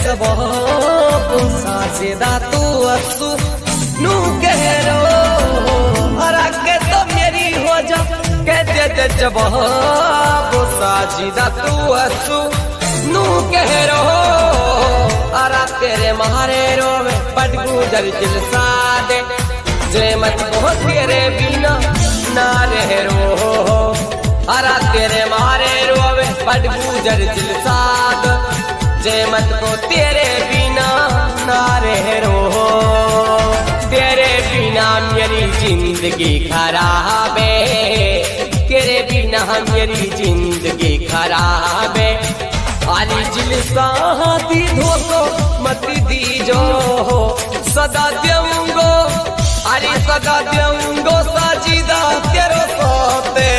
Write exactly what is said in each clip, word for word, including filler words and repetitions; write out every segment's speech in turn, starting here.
सब साजेदा तू असू नू कह रो हरा के तो मेरी हो जा कहते दे जब साजीदा तू असू नू कह रो अरा तेरे मारे रो में पट गुजर दिल सादे जे मत को तेरे बिना ना रह रो अरा तेरे मारे रो में पट गुजर दिल साद जे मत को तेरे बिना ना रह रो तेरे बिना मेरी जिंदगी खराब है तेरे बिना मेरी जिंदगी खराब है आली जिलसा दी धोको मत दीजो सदा देऊंगो अरे सदा देऊंगो साजीदा तेरो सोते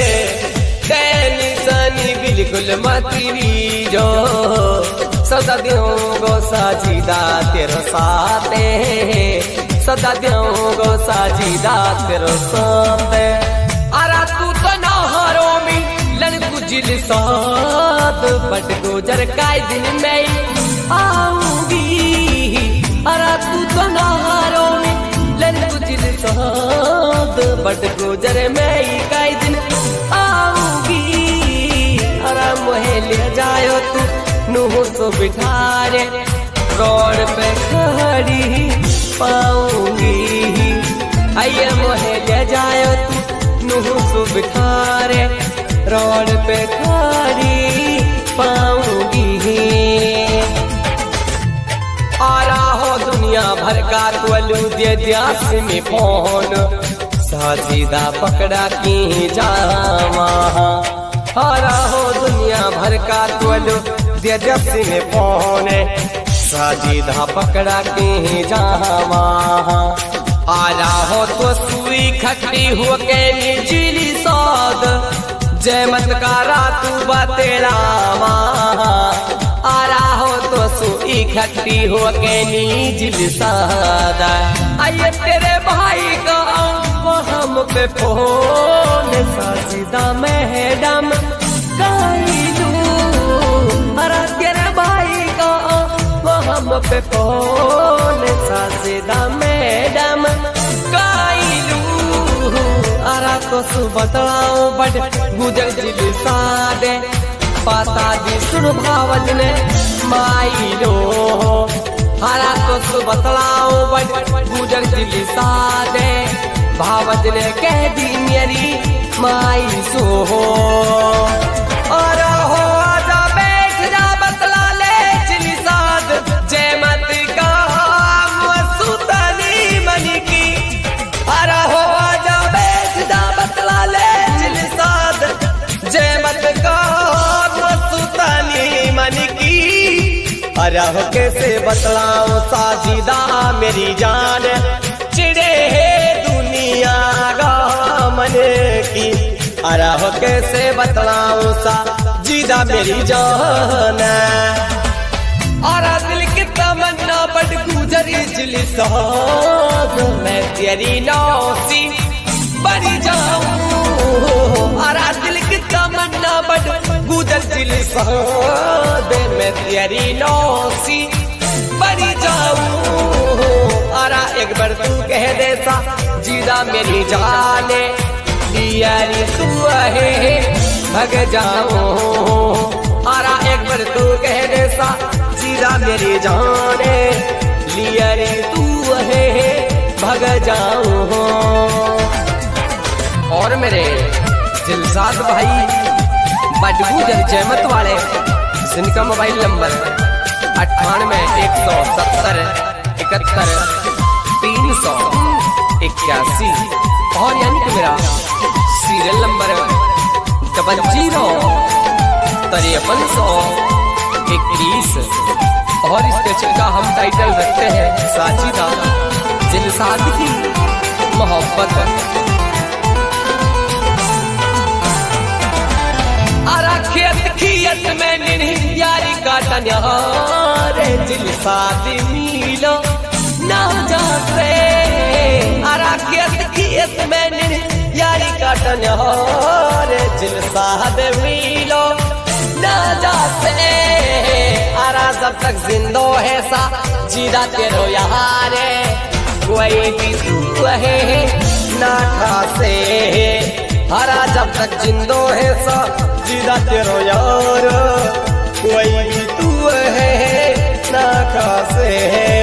टेंशन बिल्कुल मत लीजो सदा देऊंगो साजीदा तेरो साथे सदा देऊंगो साजीदा तेरो सोते अरे तू तो ना हारो में कुजिल साथ बट गुजर काई दिन में आऊंगी अरे तू तो नारो लन कुजिल साथ बट गुजर में काई दिन आऊंगी अरे मोहे ले जायो तू नूह तो बिठारे रोड पे खड़ी पाऊंगी आइए मोहे ले जायो तू नूह तो बिठारे रोड पे खड़ी पाऊंगी आ रहा हो दुनिया भर का तुलू दे द्यास में फोन साजीदा पकड़ा की जावा आ रहा हो दुनिया भर का तुलू दे द्यास में फोन साजीदा पकड़ा की जावा आ रहा हो तो सुई खट्टी हो के निजिली साद जय मत कारा तू बतेरा आ रहा हो तो सुई खट्टी हो के नीजिल सादा आइए तेरे भाई का हम पे फोन साजीदा मैडम काइलू अरे तेरे भाई का हम पे फोन साजीदा मैडम काइलू अरा तो सु बतलाओ बट गुजर दिल सादे पाता दी सुन भावज ने माई लो अरा तो सु बतलाओ बट गुजर दिल सादे भावज ने कह दी मेरी माई सो और हो आजा बैठ जा बतला ले चिली साद जय मत का सुतनी मनी की अरा हो अरह कैसे बतलाओ साजीदा मेरी जान चिड़े है दुनिया का मन की अरह कैसे बतलाओ साजीदा मेरी जान और दिल की तमन्ना बड़ गुजरी जिली साद मैं तेरी नौसी बड़ी जाऊं और दिल की तमन्ना बड़ गुजर दिल साद मैं तेरी नौसी बड़ी जाऊं अरा एक बार तू कह दे सा जीदा मेरी जाने लियारी तू है भग जाऊं अरा एक बार तू कह दे सा जीदा मेरी जाने लियारी तू है भग जाऊं और मेरे दिलसाद भाई बटगुजर जहमत वाले जिनका मोबाइल नंबर अट्ठानवे एक सौ सत्तर इकहत्तर तीन सौ इक्यासी और यानी कि मेरा सीरियल नंबर डबल जीरो तिरपन सौ इक्कीस और इस स्केच का हम टाइटल रखते हैं साजीदा दिलसाद की मोहब्बत खेत में यारी काटन रे दिलसाद मिलो ना जाते अरा खेत खेत में यारी काटन रे दिलसाद मिलो ना जाते अरा जब तक जिंदो है सा जीदा तेरो यारे कोई भी तू है ना खासे हरा जब तक जिंदो है सा जीदा तेरो यार कोई भी तू है ना खासे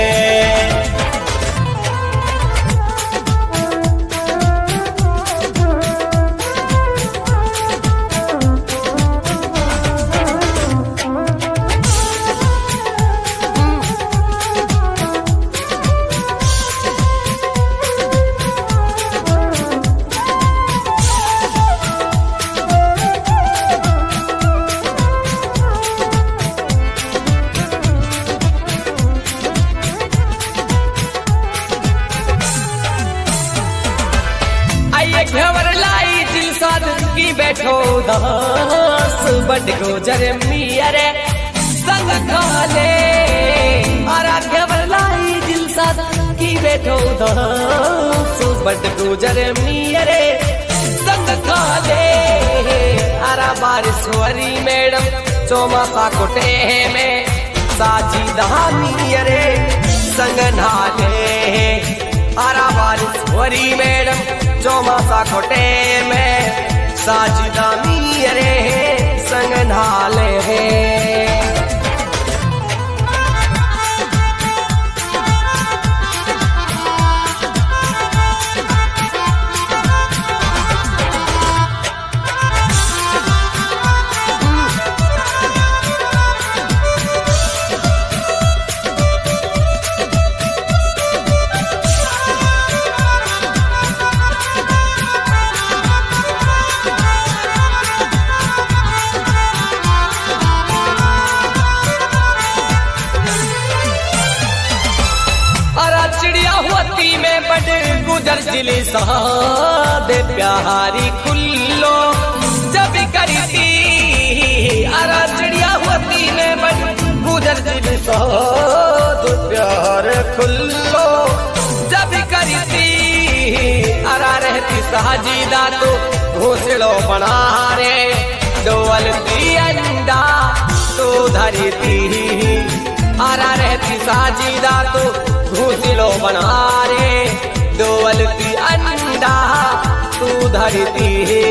घवर लाई दिल साध की बैठो दास बट गुजर मियरे संग खाले अरा घवर लाई दिल साध की बैठो दास बट गुजर मियरे संग खाले अरा बारिशवरी मैडम चौमासा कोटे में साजी दहामियरे संग नाले अरा बारिशवरी मैडम चौमासा खोटे में साजिदा मीरे संग नाले है में बड़ गुजर जिली सादे प्यारी खुल्लो जब करती अरा चिड़िया होती में बड़ गुजर जिली सादे प्यार खुल्लो जब करती अरा रहती साजीदा तो घोसलो बना रे डोलती अंडा तो धरती अरा रहती साजीदा तो घोसलो बना रे डोलती अंडा तू धरती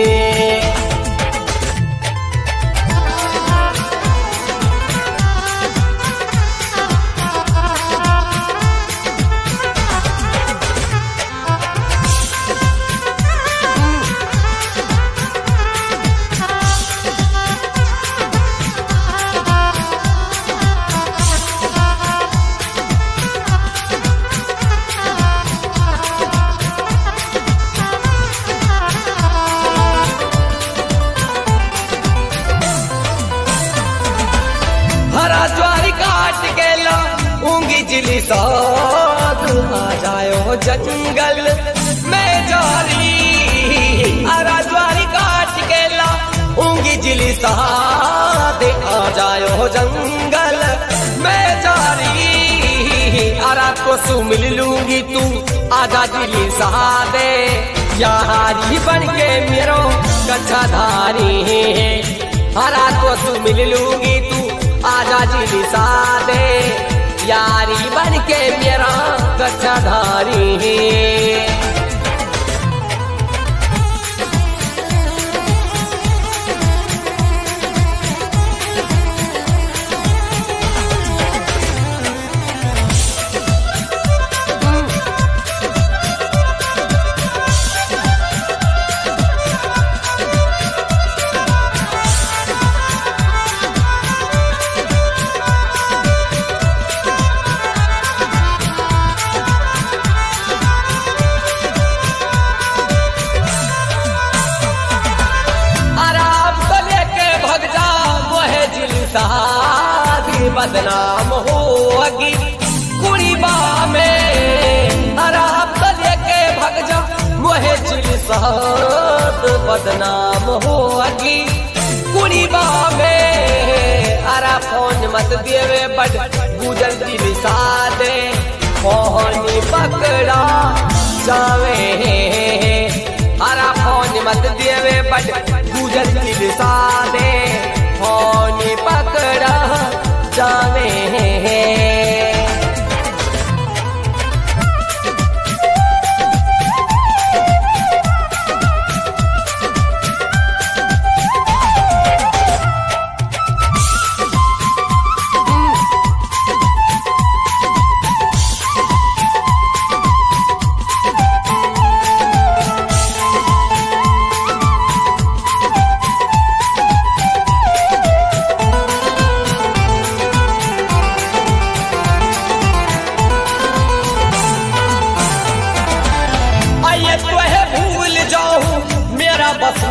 ज्वारी काट के ला ऊंगी जिली साथ आ जायो जंगल में जारी अरा ज्वारी काट के ला ऊंगी जिली साथ आ जायो जंगल में जारी अरा को सु मिल लूंगी तू आजा जिली सादे यारी बन के मेरो कच्चा धारी हरा को सु मिल लूंगी तू आजा जिली सादे यारी बन के मेरा कच्चा धारी बदनाम होगी कुड़ी बा में अराब लेके भग जा मोहे चिल साथ बदनाम होगी कुड़ी बा में अरा फोन मत देवे बड़ गुजर दिल सादे फोनी पकड़ा जावे अरा फोन मत देवे बड़ गुजर दिल सादे फोनी पकड़ा जावे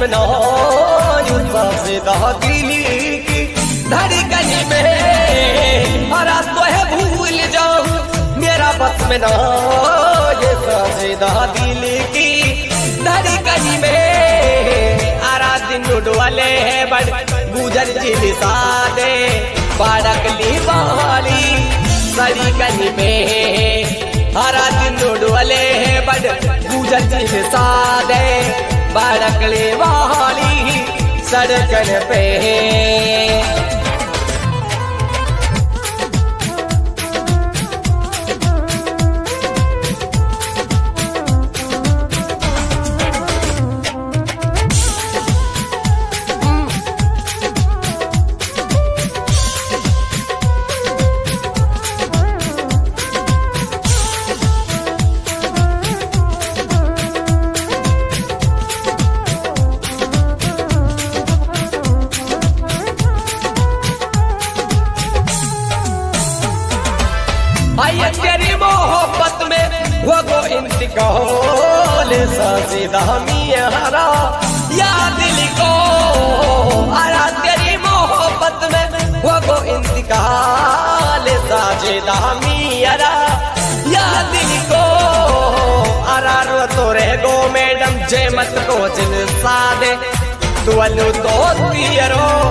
में ना यू साजिदा दिली की धड़कन में हरा तो है भूल जाऊं मेरा बस में ना ये साजिदा दिली की धड़कन में आरा दिन डोले है बड़ गुजर जिल सादे बाड़कली वाली सड़कन में हरा दिन डोले है बड़ गुजर जिल सादे बाड़कली वाली सड़कन पे आइए तेरी मोहब्बत में वो गो इंतकाल साजिदा मियारा या दिल को आया तेरी मोहब्बत में वो गो इंतकाल साजिदा मियारा या दिल को आरा रो तोरे गो मैडम जे मत को जिल सादे तुअलु तो तियरो